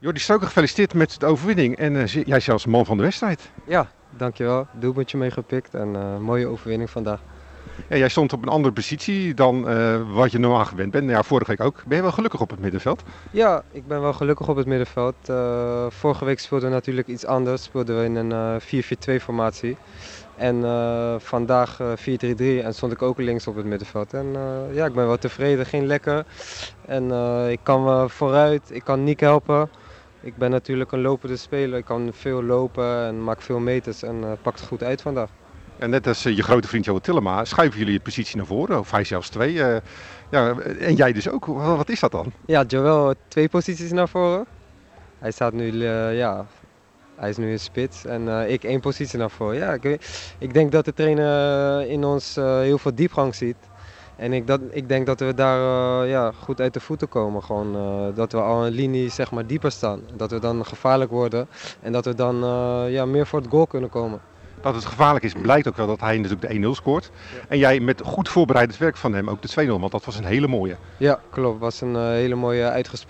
Jordi Stoker, gefeliciteerd met de overwinning en jij zelfs man van de wedstrijd. Ja, dankjewel. Doelpuntje meegepikt en mooie overwinning vandaag. Ja, jij stond op een andere positie dan wat je normaal gewend bent. Nou ja, vorige week ook. Ben je wel gelukkig op het middenveld? Ja, ik ben wel gelukkig op het middenveld. Vorige week speelden we natuurlijk iets anders. Speelden we in een 4-4-2 formatie. En vandaag 4-3-3 en stond ik ook links op het middenveld. En ja, ik ben wel tevreden, ging lekker. En ik kan vooruit, ik kan Nick helpen. Ik ben natuurlijk een lopende speler, ik kan veel lopen en maak veel meters en pak het goed uit vandaag. En net als je grote vriend Joel Tillema schuiven jullie je positie naar voren, of hij zelfs twee. Ja, en jij dus ook. Wat is dat dan? Ja, Joel 2 posities naar voren. Hij staat nu, ja, hij is nu in spits en ik 1 positie naar voren. Ja, ik denk dat de trainer in ons heel veel diepgang ziet. En ik denk dat we daar ja, goed uit de voeten komen. Gewoon, dat we al een linie zeg maar, dieper staan. Dat we dan gevaarlijk worden en dat we dan ja, meer voor het goal kunnen komen. Dat het gevaarlijk is, blijkt ook wel dat hij natuurlijk de 1-0 scoort. Ja. En jij met goed voorbereid werk van hem ook de 2-0, want dat was een hele mooie. Ja, klopt. Het was een hele mooie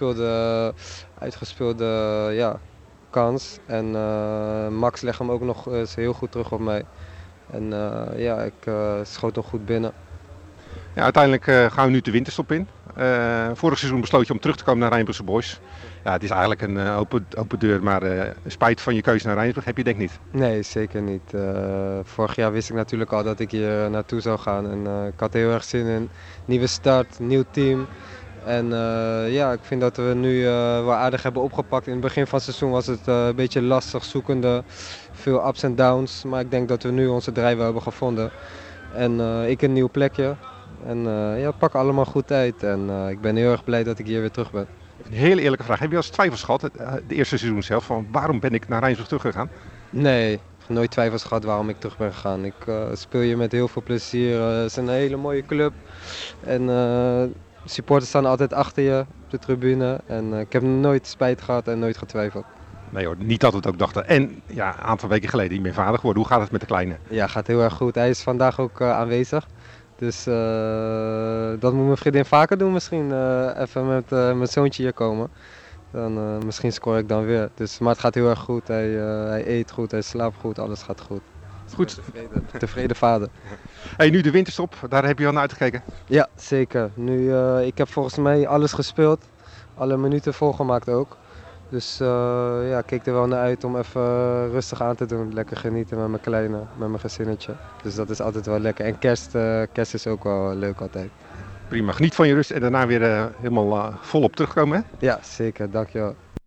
uitgespeelde ja, kans. En Max legt hem ook nog eens heel goed terug op mij. En ja, ik schoot hem goed binnen. Ja, uiteindelijk gaan we nu de winterstop in. Vorig seizoen besloot je om terug te komen naar Rijnsburgse Boys. Ja, het is eigenlijk een open deur, maar spijt van je keuze naar Rijnsburg heb je denk ik niet. Nee, zeker niet. Vorig jaar wist ik natuurlijk al dat ik hier naartoe zou gaan. En ik had heel erg zin in. Nieuwe start, nieuw team. En ja, ik vind dat we nu wel aardig hebben opgepakt. In het begin van het seizoen was het een beetje lastig, zoekende. Veel ups en downs. Maar ik denk dat we nu onze draai wel hebben gevonden. En ik een nieuw plekje. En ja, pak allemaal goed uit. En ik ben heel erg blij dat ik hier weer terug ben. Een hele eerlijke vraag. Heb je wel eens twijfels gehad, de eerste seizoen zelf, van waarom ben ik naar Rijnsburg teruggegaan? Nee, ik heb nooit twijfels gehad waarom ik terug ben gegaan. Ik speel hier met heel veel plezier. Het is een hele mooie club. En supporters staan altijd achter je op de tribune. En ik heb nooit spijt gehad en nooit getwijfeld. Nee hoor, niet dat we het ook dachten. En ja, een aantal weken geleden, je bent vader geworden. Hoe gaat het met de kleine? Ja, gaat heel erg goed. Hij is vandaag ook aanwezig. Dus dat moet mijn vriendin vaker doen misschien. Even met mijn zoontje hier komen. Dan misschien scoor ik dan weer. Dus, maar het gaat heel erg goed. Hij eet goed, hij slaapt goed, alles gaat goed. Goed. Tevreden vader. Hey, nu de winterstop, daar heb je al naar uitgekeken? Ja, zeker. Nu, ik heb volgens mij alles gespeeld. Alle minuten volgemaakt ook. Dus ja, ik keek er wel naar uit om even rustig aan te doen. Lekker genieten met mijn kleine, met mijn gezinnetje. Dus dat is altijd wel lekker. En kerst is ook wel leuk altijd. Prima, geniet van je rust en daarna weer helemaal volop terugkomen, hè? Ja, zeker. Dankjewel.